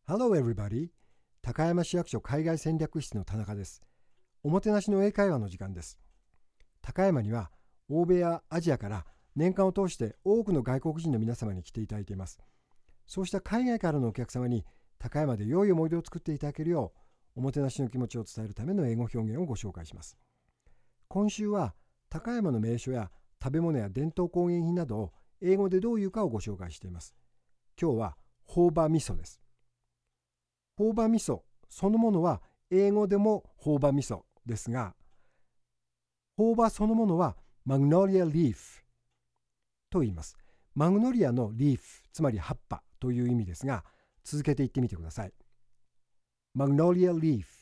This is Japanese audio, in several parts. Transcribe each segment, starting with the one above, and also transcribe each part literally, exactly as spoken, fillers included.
Hello everybody! 高山市役所海外戦略室の田中です。おもてなしの英会話の時間です。高山には欧米やアジアから年間を通して多くの外国人の皆様に来ていただいています。そうした海外からのお客様に高山で良い思い出を作っていただけるようおもてなしの気持ちを伝えるための英語表現をご紹介します。今週は高山の名所や食べ物や伝統工芸品などを英語でどう言うかをご紹介しています。今日は朴葉味噌です。朴葉味噌そのものは英語でも朴葉味噌ですが、朴葉そのものはマグノリアリーフと言います。マグノリアのリーフ、つまり葉っぱという意味ですが、続けて言ってみてください。マグノリアリーフ、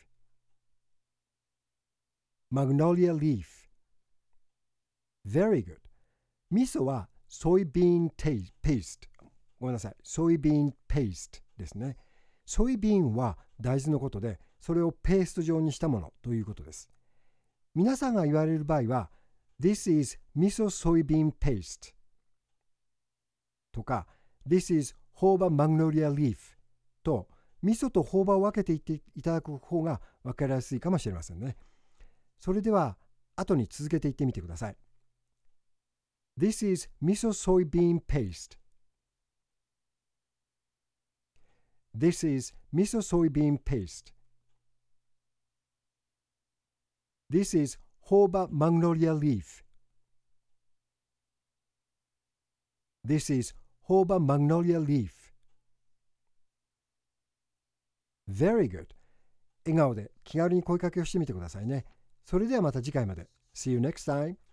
マグノリアリーフ。Very good。味噌はソイビーンペースト。ごめんなさい。ソイビーンペーストですね。ソイビーンは大豆のことで、それをペースト状にしたものということです。皆さんが言われる場合は、This is 味噌ソイビーンペーストとか、This is 朴葉マグノリアリーフと、味噌と朴葉を分けていっていただく方が分かりやすいかもしれませんね。それでは、後に続けて言ってみてください。This is 味噌ソイビーンペースト。This is 味噌ソイビーンペースト。This is 朴葉マグノリアリーフ。This is 朴葉マグノリアリーフ。Very good。笑顔で気軽に声かけをしてみてくださいね。それではまた次回まで。See you next time.